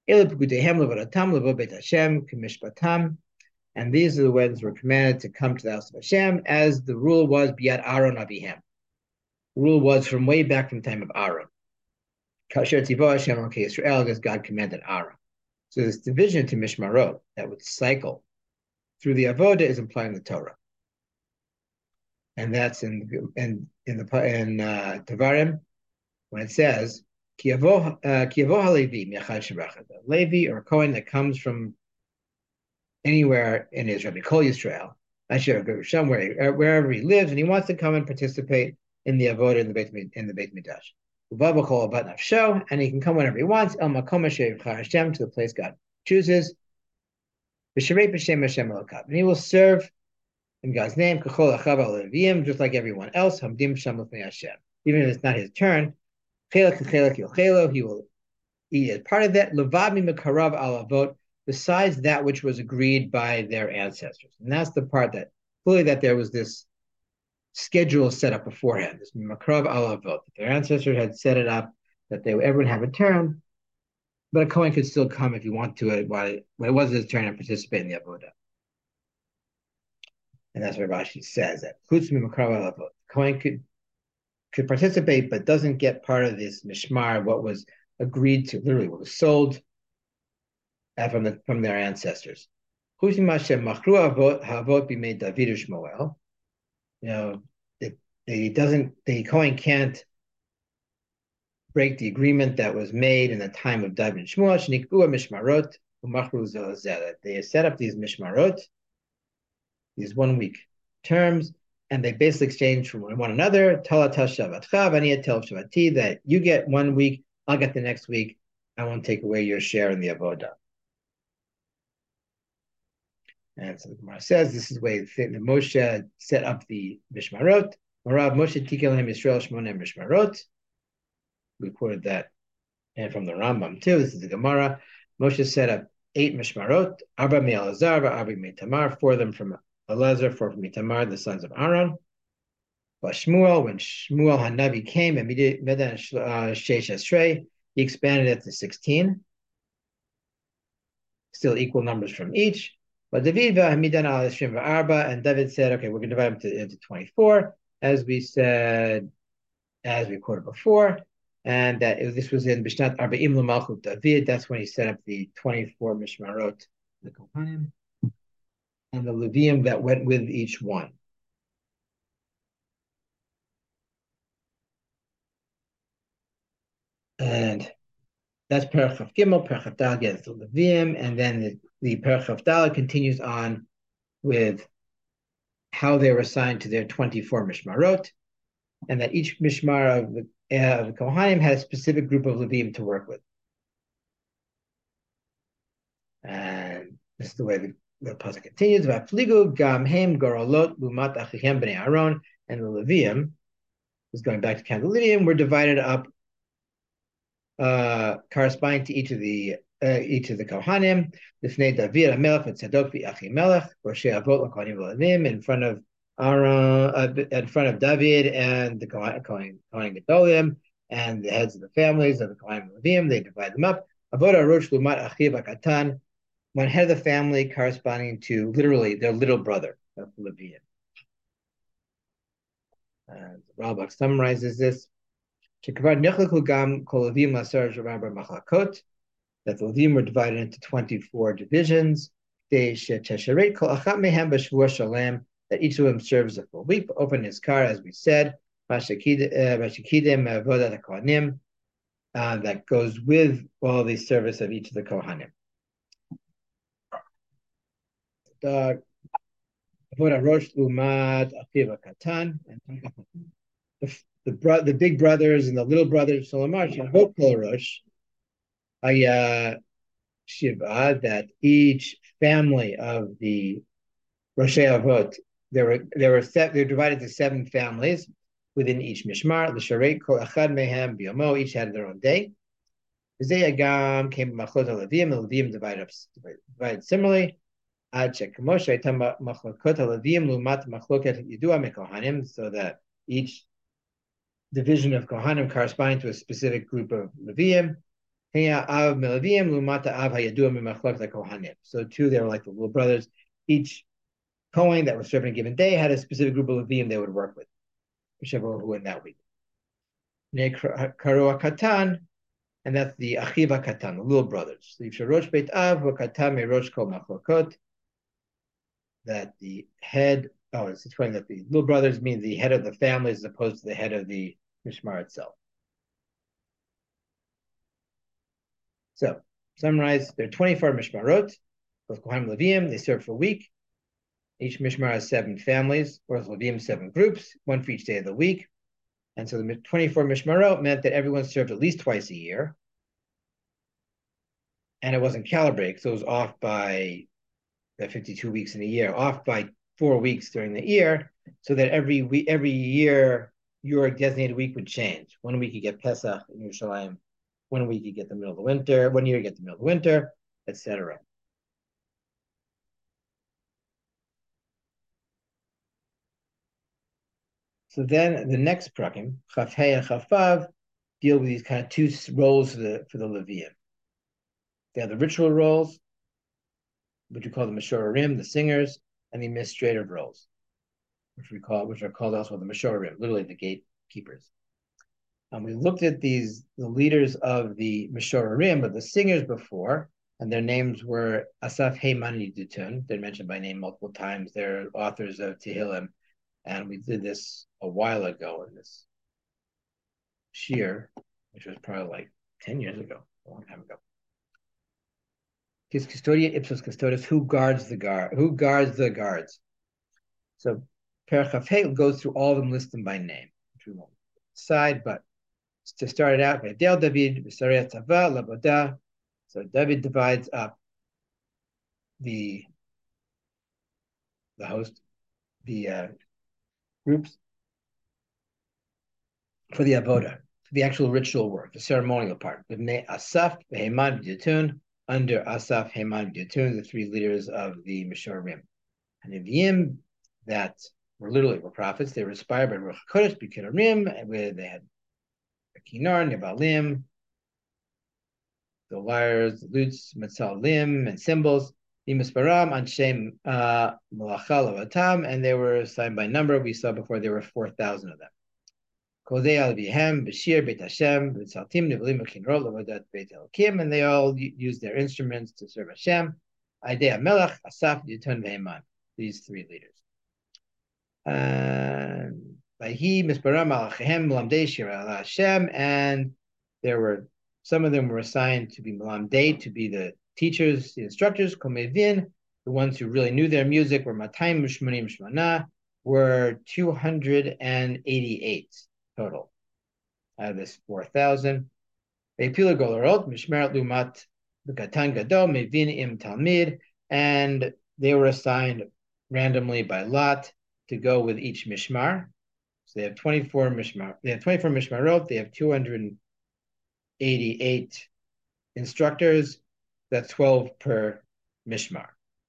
[SPEAKER 1] And these are the ones who were commanded to come to the house of Hashem, as the rule was Biat Aaron Abihem. The rule was from way back from the time of Aaron. Kasher Tzivah Hashem Elokei Yisrael, as God commanded Aaron. So this division to Mishmarot that would cycle through the Avodah is implying the Torah, and that's in Devarim when it says Ki Yavo HaLevi Miachad Shebachad, Levi or Kohen that comes from anywhere in Israel, Mikol Yisrael, wherever he lives, and he wants to come and participate in the Avodah in the Beit Midrash. And he can come whenever he wants, to the place God chooses. And he will serve in God's name, just like everyone else, even if it's not his turn. He will eat as part of that, besides that which was agreed by their ancestors. And that's the part that clearly that there was this schedule set up beforehand, this Makrav Alavot, that their ancestors had set it up, that everyone have a turn, but a Kohen could still come if he wanted to when it was his turn and participate in the Avodah. And that's what Rashi says, that Makrav Alavot, Kohen could participate, but doesn't get part of this Mishmar, what was agreed to, literally what was sold from their ancestors. You know, the Kohen can't break the agreement that was made in the time of David and Shmuel. They set up these mishmarot, these 1 week terms, and they basically exchange from one another. That you get 1 week, I'll get the next week. I won't take away your share in the avodah. And so the Gemara says this is the way the Moshe set up the mishmarot. Marav Moshe tikel Yisrael shmonem mishmarot. We quoted that, and from the Rambam too. This is the Gemara. Moshe set up 8 mishmarot. Arba me Elazar, Arba me Tamar. 4 of them from Elazar, 4 from Itamar, the sons of Aaron. But Shmuel, when Shmuel Hanavi came and Medan Sheish Esrei, he expanded it to 16. Still equal numbers from each. But David Hamidan al Esrim Arba, and David said, okay, we're going to divide them into 24, as we quoted before, and that this was in Bishnat Arba'im L'Malchut David. That's when he set up the 24 Mishmarot, the Kohanim, and the Levium that went with each one. And that's Perach Chaf Gimel. Perach Chaf Dal gets the Levium, and then the Perach Chaf Dal continues on with how they were assigned to their 24 Mishmarot, and that each Mishmar of the Kohanim had a specific group of Levium to work with. And this is the way the pasuk continues. V'afligu gam hem gorolot lumat achichem bnei Aaron, and the Levium is going back to count the Levium. Were divided up corresponding to each of the Kohanim. Lifnei David Hamelech and Tzadok v'Achimelech, Roshei Avot l'Kohanim v'Levim, in front of Aaron, in front of David and the Kohanim Gedolim and the heads of the families of the Kohanim Levim. They divide them up. Avodah Rosh Lumat Achiv HaKatan, one head of the family corresponding to literally their little brother, of Levium. And Ralbach summarizes this. That the Levium were divided into 24 divisions. That each of them serves a full week. Open his car, as we said, that goes with all the service of each of the Kohanim. The big brothers and the little brothers, Shiva, that each family of the Roshei Avot, they're divided to 7 families within each Mishmar. The Sharei Kol Achad Mehem Biomo, each had their own day. Zayagam came Machlot Levim, the Levim divided similarly. Ad Shekamosh Aitam Machlokot Levim Lumat Machloket Yidua Mekohanim, so that each division of Kohanim corresponding to a specific group of Levim. So too, they were like the little brothers. Each Kohen that was serving a given day had a specific group of Levim they would work with, whichever who in that week. Karu Katan, and that's the Achiva Katan, the little brothers. That the head, it's explained that the little brothers mean the head of the family as opposed to the head of the Mishmar itself. So, summarize, there are 24 Mishmarot, both Kohanim and Levium, they serve for a week. Each Mishmar has 7 families, whereas Levium 7 groups, 1 for each day of the week. And so the 24 Mishmarot meant that everyone served at least twice a year. And it wasn't calibrated, so it was off by the 52 weeks in a year, off by 4 weeks during the year, so that every year your designated week would change. 1 week you get Pesach in Yerushalayim, 1 week you get the middle of the winter, 1 year you get the middle of the winter, etc. So then the next prakim, Chaf Hei and Chaf Vav, deal with these kind of 2 roles for the Levium. They have the ritual roles, which we call the Meshorim, the singers, and the administrative roles, which are called also the Meshorim, literally the gatekeepers. We looked at the leaders of the Mishorarim, but the singers before, and their names were Asaf, Heman, and Yedutun. They're mentioned by name multiple times. They're authors of Tehillim, and we did this a while ago in this shir, which was probably like 10 years ago, a long time ago. His custodia ipsos custodes, who guards the guards? So Perachaf goes through all of them, list them by name, which we won't decide, but to start it out, Del David, Tzava, Laboda. So David divides up the groups for the avoda, for the actual ritual work, the ceremonial part. Asaf, Heman, Yedutun, under Asaf, Heman, Yedutun, the three leaders of the Mishorim. And Nevi'im that were prophets. They were inspired by Ruach HaKodesh, B'Kedorim, where they had Kinar, Nebalim, the lyres, the lutes, Metzalim, and cymbals. Imisparam, Anshem, Malachal, Avatam, and they were assigned by number. We saw before there were 4,000 of them. Kodei Alvihem, Bashir, Beit Hashem, B'Tzaltim, Nebalim, Kinrol, Lavadat, Beit Elokim, and they all used their instruments to serve Hashem. Aidei Melech, Asaf, Yedutun, Veheman. These three leaders. Vayhi Misparam Alachehem Melamdei Shira Hashem, and there were some of them were assigned to be Melamdei, to be the teachers, the instructors. Komevin, the ones who really knew their music, were Matayim Shmanim Shmana, were 288 total out of this 4,000. Ve'pilu Golarot Mishmeret Lumat B'Katan Gadol Mevin Im Talmid, and they were assigned randomly by lot to go with each mishmar. So they have 24 mishmar. They have 24 mishmarot. They have 288 instructors. That's 12 per mishmar.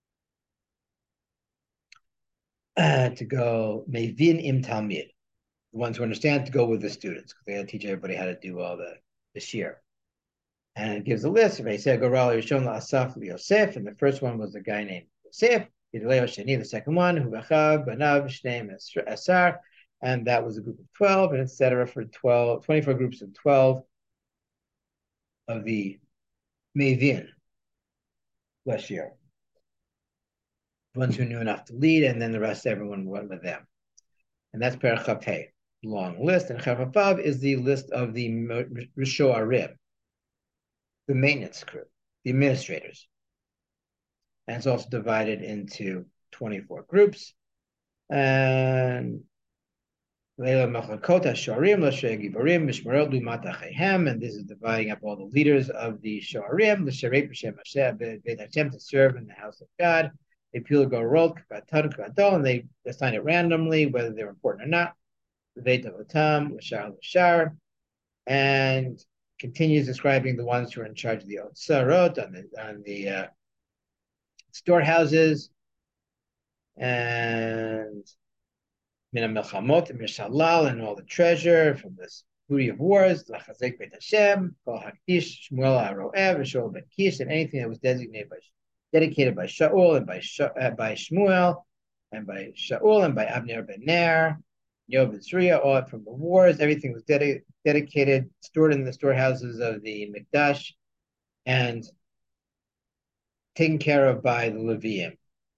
[SPEAKER 1] To go mevin im talmid, the ones who understand, to go with the students, because they had to teach everybody how to do all the shir. And it gives a list. If I say Goral Yishon Asaf Yosef, and the first one was a guy named Yosef. The second one, Hubachav, Banav, Shneim, Asar, and that was a group of 12, and etc. for 24 groups of 12 of the Mevin last year. The ones who knew enough to lead, and then the rest, everyone went with them. And that's Perachaf Hey, long list. And Chavav is the list of the Rishoarim, the maintenance crew, the administrators. And it's also divided into 24 groups. And and this is dividing up all the leaders of the Shoarim, the Sharei B'Shem Beit Hashem, to serve in the house of God. They and they assign it randomly, whether they're important or not. Beit Avotam, L'Shar, and continues describing the ones who are in charge of the Otsarot, on the storehouses, and Mina Melchamot and Mishalal, and all the treasure from this booty of wars, Lachazek Beit Hashem, Kol Hakdish, Shmuel HaRo'ev, Shaul Ben Kish, and anything that was dedicated by Shaul and by Shmuel, and by Shaul and by Abner Ben Ner, Yob Ben Tzruya, all from the wars. Everything was dedicated, stored in the storehouses of the Mikdash, and taken care of by the Leviim,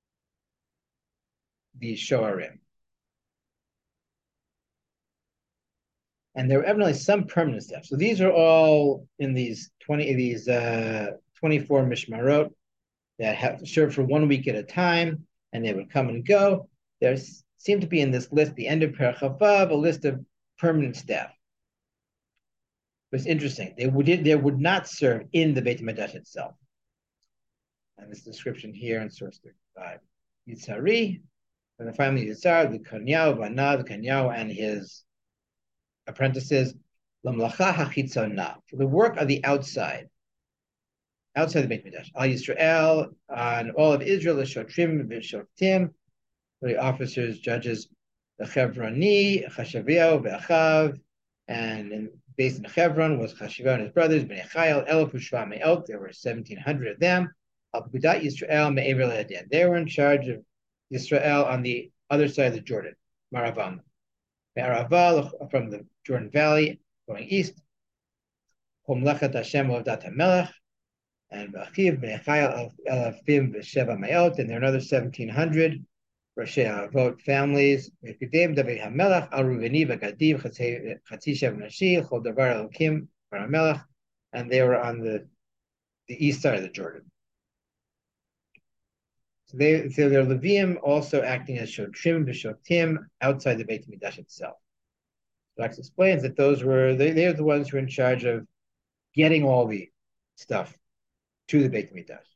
[SPEAKER 1] the Shoarim. And there were evidently some permanent staff. So these are all in these 24 mishmarot that have to serve for 1 week at a time, and they would come and go. There seemed to be in this list, the end of Perachavav, a list of permanent staff. But it's interesting. They would not serve in the Beit HaMikdash itself. And this description here in source 35. Yitzhari, from the family of Yitzhar, the Kanyahu, Bana, the Kanyahu, and his apprentices, Lamlacha HaChitzonah, for the work of the outside the Beit HaMikdash. Al Yisrael, and all of Israel, the Shotrim, V'Shoftim, the officers, judges, the Chevroni, Chashaviah, Ve'achav, and based in Hebron was Chashaviah and his brothers, Bnei Chayil, Elef Ushva Me'ot, there were 1,700 of them. Al-Pekudat Yisrael Me'ever Le'adin, they were in charge of Yisrael on the other side of the Jordan, Maravam. Me'araval, from the Jordan Valley, going east. Homlechet Hashem Ovdat HaMelech, and Achiv Bnechayel Elafim B'Sheva Mayot, and there are another 1,700 Rashi Avot families. Yehudim David HaMelech Al Ruveni V'Gadiv Chatzi Shev Nashi Chol Davar Elokim Bar HaMelech, and they were on the east side of the Jordan. So they're Levium also acting as Shotrim V'Shotim outside the Beit Mikdash itself. Rashi explains that they are the ones who are in charge of getting all the stuff to the Beit Mikdash.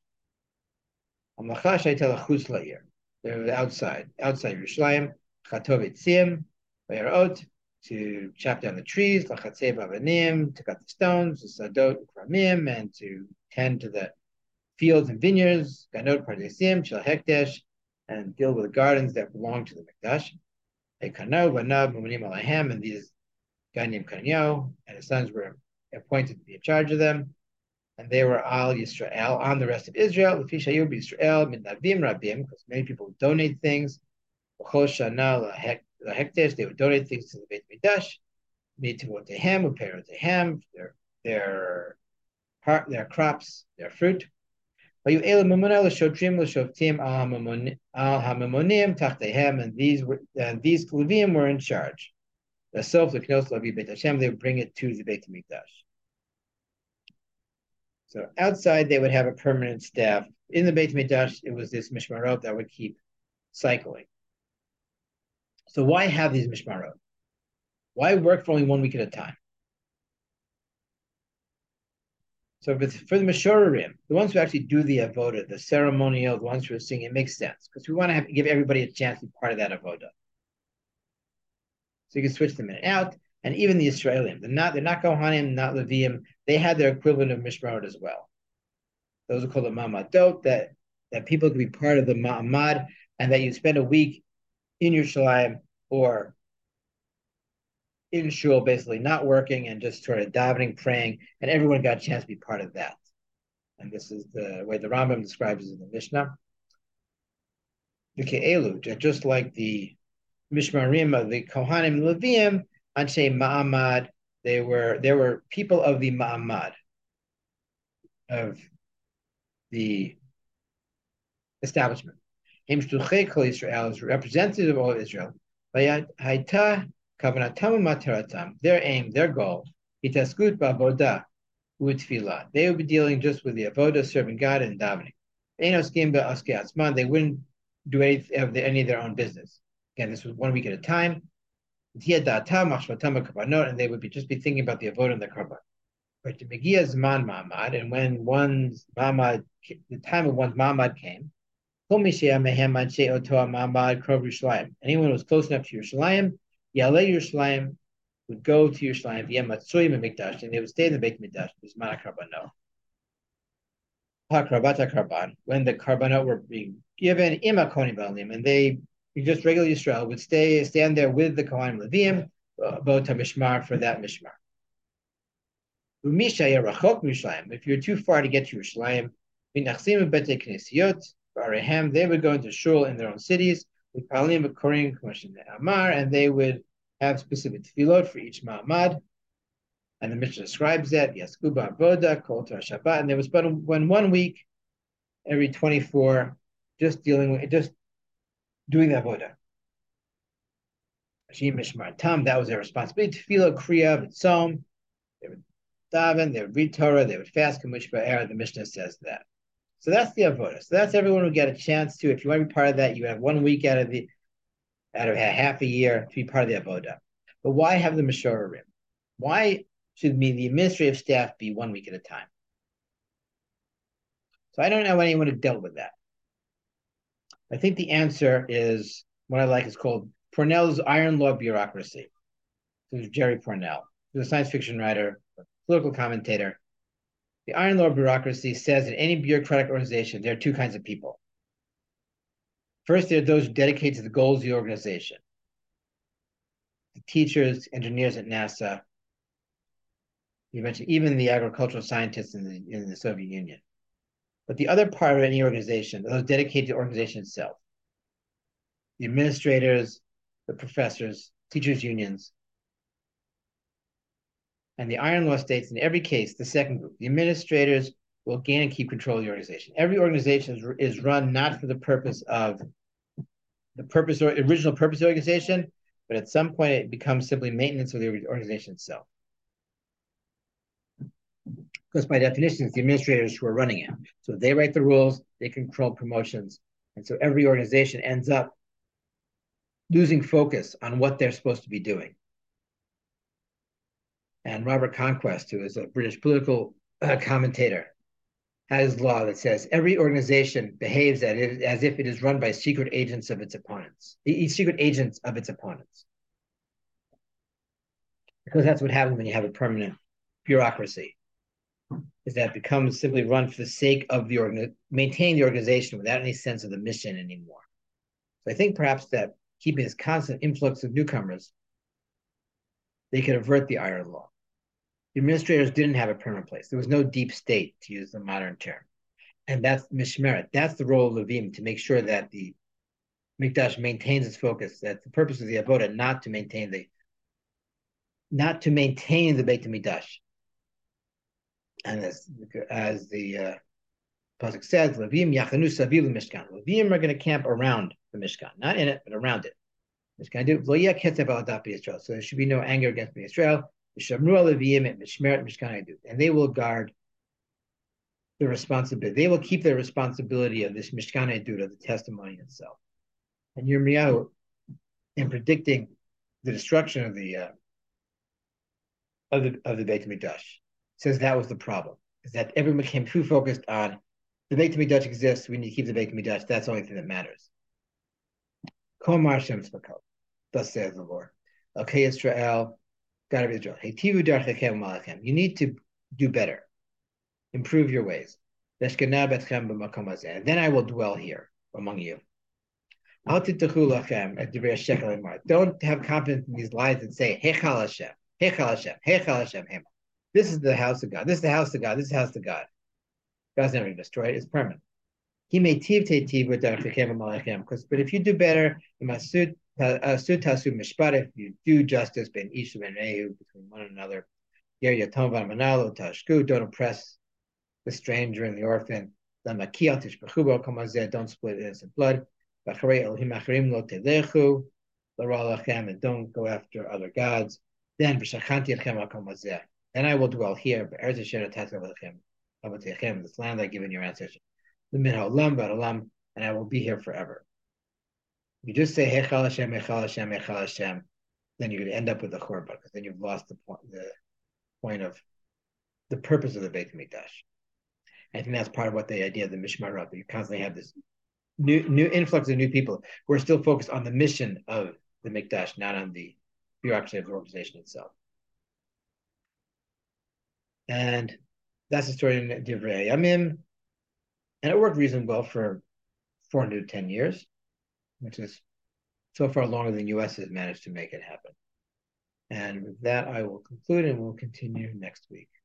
[SPEAKER 1] They're outside Yerushalayim. Chatov Etzim, Vayarot, to chop down the trees, Lachatzev Avanim, to cut the stones, the Sadot Kramim, and to tend to the fields and vineyards, Ganot Pardesim, Shel Hekdesh, and deal with the gardens that belong to the Mikdash. Ekano, Vanab, Mumanim Alahem, and these Ganyim Kanyo, and his sons were appointed to be in charge of them. And they were Al Yisrael on the rest of Israel. Lefishayu Yisrael Midnavim Rabim, because many people donate things. Shana Lahekdesh, they would donate things to the Beit Mikdash. Mitivotehem, Uperotehem, their crops, their fruit. And these Levim were in charge. The self the Knos Lavi Beit Hashem, they would bring it to the Beit Mikdash. So outside, they would have a permanent staff. In the Beit Mikdash, it was this mishmarot that would keep cycling. So why have these mishmarot? Why work for only 1 week at a time? So if it's for the Meshorerim, the ones who actually do the avoda, the ceremonial, the ones who are singing, it makes sense because we want to give everybody a chance to be part of that avoda. So you can switch them in and out. And even the Israelim, they're not Kohanim, not Leviim, they had their equivalent of Mishmarot as well. Those are called the Ma'amadot, that people could be part of the Ma'amad, and that you spend a week in Yerushalayim or in Shul, basically not working and just sort of davening, praying, and everyone got a chance to be part of that. And this is the way the Rambam describes it in the Mishnah. The Ke'elu, just like the Mishmarim of the Kohanim and Leviim, Anshe Ma'amad, there were people of the Ma'amad, of the establishment. Him Shluchei Kol Yisrael is representative of all of Israel. Hayta Kavanatam Mataratam, their aim, their goal, Itaskut Ba'avoda U'tfilah. They would be dealing just with the avoda, serving God and davening. They wouldn't do any of their own business. Again, this was 1 week at a time. And they would just be thinking about the avodah and the karban. But and when one's mamad, the time of one's mamad came, anyone who was close enough to Yerushalayim, Yalei Yerushalayim, would go to Yerushalayim, and they would stay in the Beit Mikdash. When the karbanot were being given, and they just regular Yisrael would stand there with the Kohanim Leviim, about to mishmar for that mishmar. If you're too far to get to Yerushalayim, they would go into shul in their own cities, and they would have specific tefillot for each ma'amad. And the Mishnah describes that, Yaskuba Avoda, Kol Torah Shabbat, and there was but 1 week every 24, just doing the avoda. That was their responsibility. Tefillah, Kriya, V'tzom. They would daven, they would read Torah, they would fast. The Mishnah says that. So that's the avoda. So that's everyone who get a chance to. If you want to be part of that, you have 1 week out of half a year to be part of the avoda. But why have the Meshorerim? Why should the administrative staff be 1 week at a time? So I don't know anyone who dealt with that. I think the answer is what I like. It's called Pornell's Iron Law Bureaucracy. This is Jerry Pornell. He's a science fiction writer, a political commentator. The Iron Law Bureaucracy says that any bureaucratic organization, there are two kinds of people. First, there are those who dedicate to the goals of the organization. The teachers, engineers at NASA, eventually even the agricultural scientists in the Soviet Union. But the other part of any organization, those dedicated to the organization itself, the administrators, the professors, teachers' unions, And the Iron Law states in every case, the second group, the administrators will gain and keep control of the organization. Every organization is run not for the purpose of the purpose or original purpose of the organization, but at some point it becomes simply maintenance of the organization itself. Because by definition, it's the administrators who are running it. So they write the rules, they control promotions. And so every organization ends up losing focus on what they're supposed to be doing. And Robert Conquest, who is a British political commentator, has law that says every organization behaves as if it is run by secret agents of its opponents, secret agents of its opponents. Because that's what happens when you have a permanent bureaucracy, is that it becomes simply run for the sake of maintaining the organization without any sense of the mission anymore. So I think perhaps that keeping this constant influx of newcomers, they could avert the Iron Law. The administrators didn't have a permanent place. There was no deep state, to use the modern term. And that's mishmeret. That's the role of Levim, to make sure that the Mikdash maintains its focus. That's the purpose of the Avodah, not to maintain the Beit HaMikdash. And as the pasuk says, Levim yachanu saviv Mishkan. Levim are going to camp around the Mishkan, not in it, but around it. Mishkan do lo yeh ketzev al daf Yisrael. So there should be no anger against Israel. And they will guard the responsibility. They will keep their responsibility of this Mishkan Edut, of the testimony itself. And Yirmiyahu, in predicting the destruction of the Beit HaMikdash, says that was the problem, is that everyone became too focused on the Beit HaMikdash exists, we need to keep the Beit HaMikdash, that's the only thing that matters. Kol Mar Hashem Tzvakot, thus says the Lord. Okay, Israel, God of Israel, you need to do better. Improve your ways. And then I will dwell here among you. Don't have confidence in these lies that say, Heichal Hashem, Heichal Hashem, Heichal Hashem. This is the house of God. This is the house of God. This is the house of God. God's never going to destroy it. It's permanent. He may tiv with because, but if you do better, if you do justice between one another, don't oppress the stranger and the orphan. Don't split innocent blood. And don't go after other gods. Then I will dwell here, this land I give in your ancestors. And I will be here forever. You just say Heichal Hashem, Heichal Hashem, Heichal Hashem, then you're going to end up with the Churban, because then you've lost the point of the purpose of the Beit HaMikdash. I think that's part of what the idea of the Mishmarot, that you constantly have this new influx of new people who are still focused on the mission of the Mikdash, not on the bureaucracy of the organization itself. And that's the story in Divrei Yamim. And it worked reasonably well for 410 years, which is so far longer than the U.S. has managed to make it happen. And with that, I will conclude, and we'll continue next week.